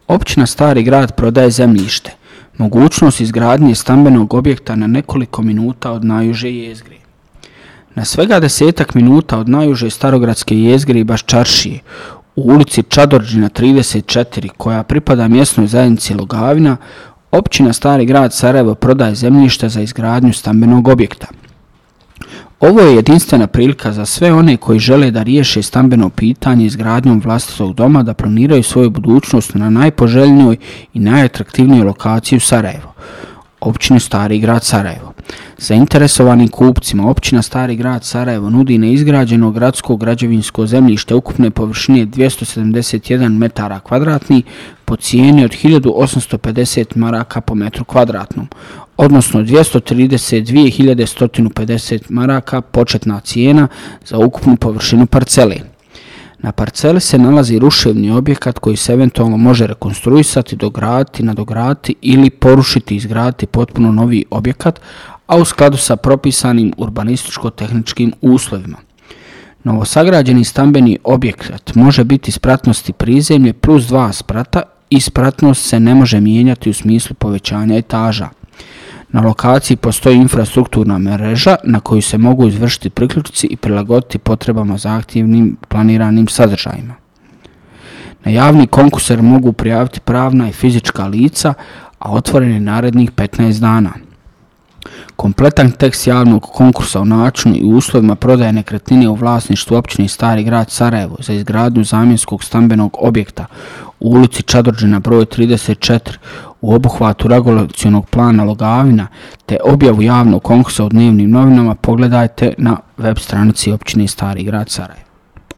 Općina Stari grad prodaje zemljište. Mogućnost izgradnje stambenog objekta na nekoliko minuta od najuže jezgre. Na svega 10 minuta od najuže starogradske jezgre i Baščaršije, u ulici Čadorđina 34, koja pripada mjesnoj zajednici Logavina, općina Stari grad Sarajevo prodaje zemljište za izgradnju stambenog objekta. Ovo je jedinstvena prilika za sve one koji žele da riješe stambeno pitanje izgradnjom vlastitog doma, da planiraju svoju budućnost na najpoželjnijoj i najatraktivnijoj lokaciji u Sarajevu, općini Stari grad Sarajevo. Zainteresovanim kupcima općina Stari grad Sarajevo nudi neizgrađeno gradsko građevinsko zemljište ukupne površine 271 metara kvadratni po cijeni od 1850 maraka po metru kvadratnom, odnosno 232.150 maraka početna cijena za ukupnu površinu parcele. Na parceli se nalazi ruševni objekat koji se eventualno može rekonstruisati, dograditi, nadograditi ili porušiti i izgraditi potpuno novi objekat, a u skladu sa propisanim urbanističko-tehničkim uslovima. Novosagrađeni stambeni objekat može biti spratnosti prizemlje plus 2 sprata i spratnost se ne može mijenjati u smislu povećanja etaža. Na lokaciji postoji infrastrukturna mreža na koju se mogu izvršiti priključci i prilagoditi potrebama zahtjevnim planiranim sadržajima. Na javni konkurs mogu prijaviti pravna i fizička lica, a otvoren je narednih 15 dana. Kompletan tekst javnog konkursa o načinu i uslovima prodaje nekretnine u vlasništvu općine Stari grad Sarajevo za izgradnju zamjenskog stambenog objekta u ulici Čadorđina broj 34 u obuhvatu regulacionog plana Logavina te objavu javnog konkursa u dnevnim novinama pogledajte na web stranici općine Stari grad Sarajevo.